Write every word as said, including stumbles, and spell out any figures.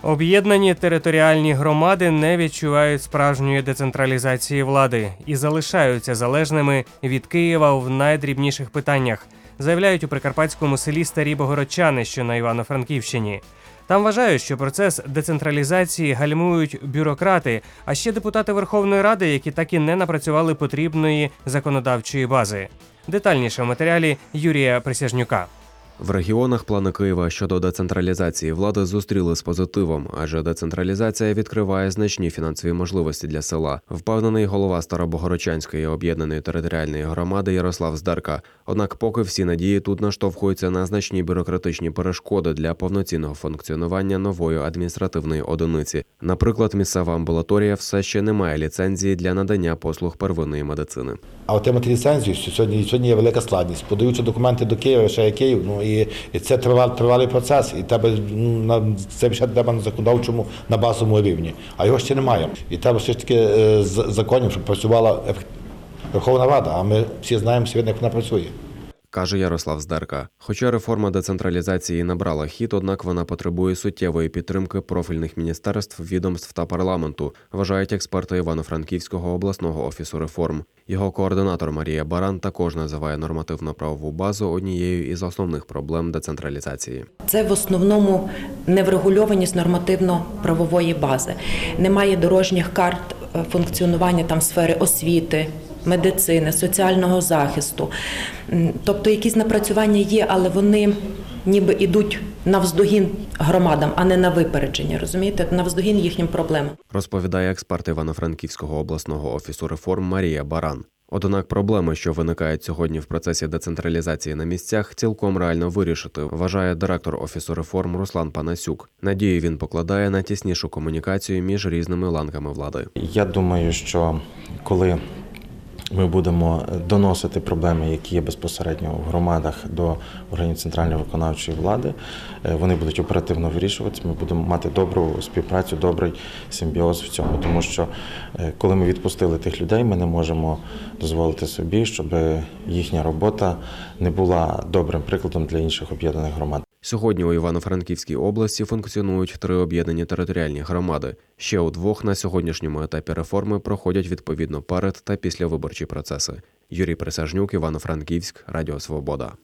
Об'єднані територіальні громади не відчувають справжньої децентралізації влади і залишаються залежними від Києва в найдрібніших питаннях, заявляють у прикарпатському селі Старі Богородчани, що на Івано-Франківщині. Там вважають, що процес децентралізації гальмують бюрократи, а ще депутати Верховної Ради, які так і не напрацювали потрібної законодавчої бази. Детальніше в матеріалі Юрія Присяжнюка. В регіонах плани Києва щодо децентралізації влади зустріли з позитивом, адже децентралізація відкриває значні фінансові можливості для села, впевнений голова Старобогородчанської об'єднаної територіальної громади Ярослав Здарка. Однак поки всі надії тут наштовхуються на значні бюрократичні перешкоди для повноцінного функціонування нової адміністративної одиниці. Наприклад, місцева амбулаторія все ще не має ліцензії для надання послуг первинної медицини. А отримати ліцензію сьогодні, сьогодні є велика складність. Подаються документи до Києва, ще є Київ, ну і, і це тривалий, тривалий процес, і тебе ну, на це ще треба на законодавчому, на базовому рівні. А його ще немає. І треба все ж таки е, з законів, щоб працювала Верховна Рада, а ми всі знаємо сьогодні, як вона працює. Каже Ярослав Здарка. Хоча реформа децентралізації набрала хід, однак вона потребує суттєвої підтримки профільних міністерств, відомств та парламенту, вважають експерти Івано-Франківського обласного офісу реформ. Його координатор Марія Баран також називає нормативно-правову базу однією із основних проблем децентралізації. Це в основному неврегульованість нормативно-правової бази. Немає дорожніх карт функціонування там сфери освіти, медицини, соціального захисту. Тобто якісь напрацювання є, але вони ніби йдуть навздогін громадам, а не на випередження, розумієте? Навздогін їхнім проблемам. Розповідає експерт Івано-Франківського обласного офісу реформ Марія Баран. Однак проблеми, що виникають сьогодні в процесі децентралізації на місцях, цілком реально вирішити, вважає директор Офісу реформ Руслан Панасюк. Надію він покладає на тіснішу комунікацію між різними ланками влади. Я думаю, що коли ми будемо доносити проблеми, які є безпосередньо в громадах, до органів центральної виконавчої влади, вони будуть оперативно вирішуватися, ми будемо мати добру співпрацю, добрий симбіоз в цьому. Тому що коли ми відпустили тих людей, ми не можемо дозволити собі, щоб їхня робота не була добрим прикладом для інших об'єднаних громад. Сьогодні у Івано-Франківській області функціонують три об'єднані територіальні громади. Ще у двох на сьогоднішньому етапі реформи проходять відповідно перед та післявиборчі процеси. Юрій Присяжнюк, Івано-Франківськ, Радіо Свобода.